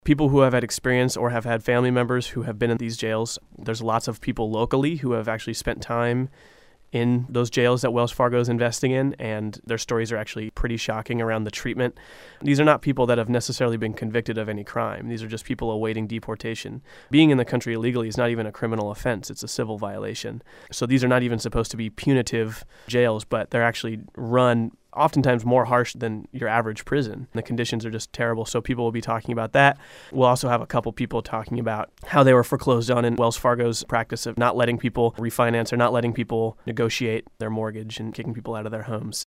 People who have had experience or have had family members who have been in these jails, there's lots of people locally who have actually spent time in those jails that Wells Fargo is investing in, and their stories are actually pretty shocking around the treatment. These are not people that have necessarily been convicted of any crime. These are just people awaiting deportation. Being in the country illegally is not even a criminal offense. It's a civil violation. So these are not even supposed to be punitive jails, but they're actually run oftentimes more harsh than your average prison. The conditions are just terrible, so people will be talking about that. We'll also have a couple people talking about how they were foreclosed on in Wells Fargo's practice of not letting people refinance or not letting people negotiate their mortgage and kicking people out of their homes.